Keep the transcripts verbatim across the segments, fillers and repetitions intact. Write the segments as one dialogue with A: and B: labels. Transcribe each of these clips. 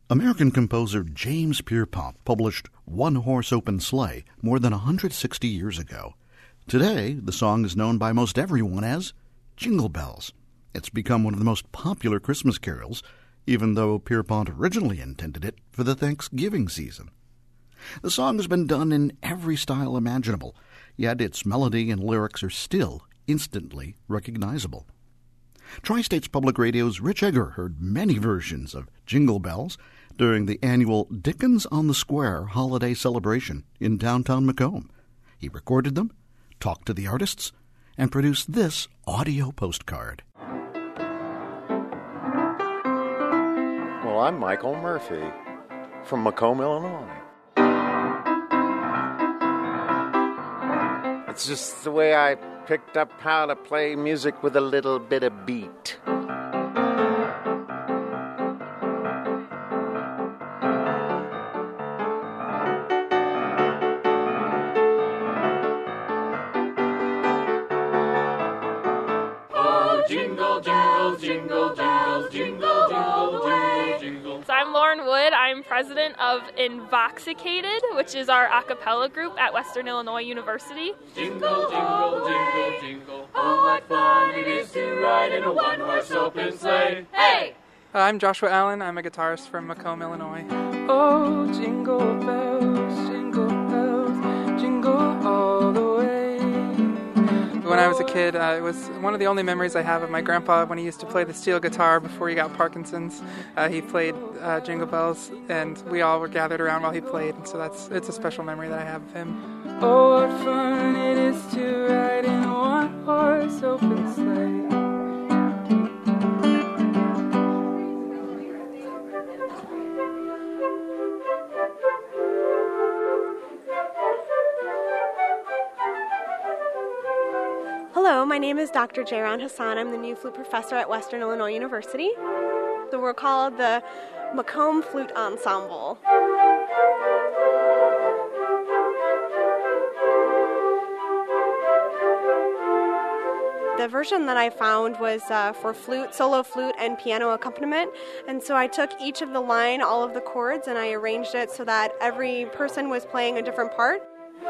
A: American composer James Pierpont published One Horse Open Sleigh more than one hundred sixty years ago. Today, the song is known by most everyone as Jingle Bells. It's become one of the most popular Christmas carols, even though Pierpont originally intended it for the Thanksgiving season. The song has been done in every style imaginable, yet its melody and lyrics are still instantly recognizable. Tri-States Public Radio's Rich Egger heard many versions of Jingle Bells during the annual Dickens on the Square holiday celebration in downtown Macomb. He recorded them, talked to the artists, and produced this audio postcard.
B: Well, I'm Michael Murphy from Macomb, Illinois. It's just the way I picked up how to play music with a little bit of beat.
C: Oh, jingle, jingle, jingle, jingle, jingle, jingle, jingle, jingle.
D: So I'm Lauren Wood. I'm president of Invoxicated, which is our a cappella group at Western Illinois University.
C: Jingle, jingle, jingle, jingle. Oh, what fun it is to ride in a one-horse open sleigh. Hey!
E: I'm Joshua Allen. I'm a guitarist from Macomb, Illinois. Oh, jingle bells, jingle bells, jingle all the way. When I was a kid, uh, it was one of the only memories I have of my grandpa when he used to play the steel guitar before he got Parkinson's. Uh, he played uh, Jingle Bells, and we all were gathered around while he played, and so that's it's a special memory that I have of him. Oh, what fun it is to ride in a one-horse open sleigh.
F: Hello, my name is Doctor Jayron Hassan. I'm the new flute professor at Western Illinois University. So we're called the Macomb Flute Ensemble. The version that I found was uh, for flute, solo flute, and piano accompaniment. And so I took each of the line, all of the chords, and I arranged it so that every person was playing a different part.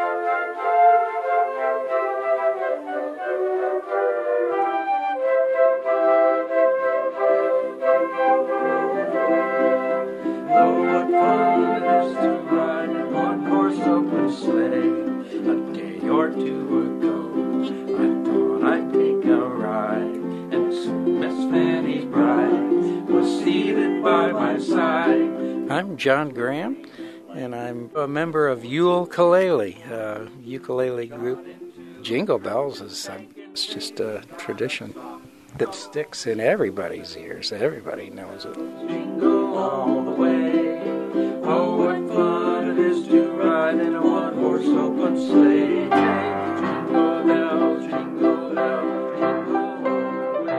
G: I'm John Graham, and I'm a member of Ukulele, uh, ukulele group. Jingle Bells is uh, it's just a tradition that sticks in everybody's ears. Everybody knows it.
C: Jingle all the way. Oh, what fun it is to ride in a one-horse open sleigh. Jingle bells, jingle bells, jingle all the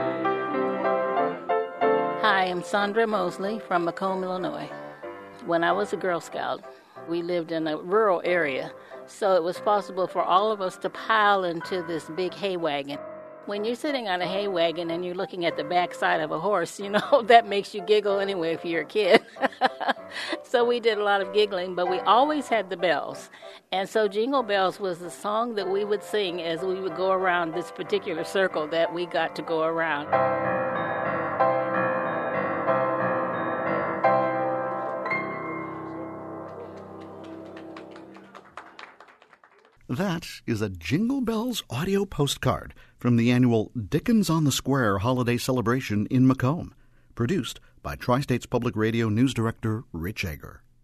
C: way.
H: Hi, I'm Sandra Mosley from Macomb, Illinois. When I was a Girl Scout, we lived in a rural area, so it was possible for all of us to pile into this big hay wagon. When you're sitting on a hay wagon and you're looking at the backside of a horse, you know, that makes you giggle anyway if you're a kid. So we did a lot of giggling, but we always had the bells. And so Jingle Bells was the song that we would sing as we would go around this particular circle that we got to go around.
A: That is a Jingle Bells audio postcard from the annual Dickens on the Square holiday celebration in Macomb, produced by Tri-States Public Radio News Director Rich Egger.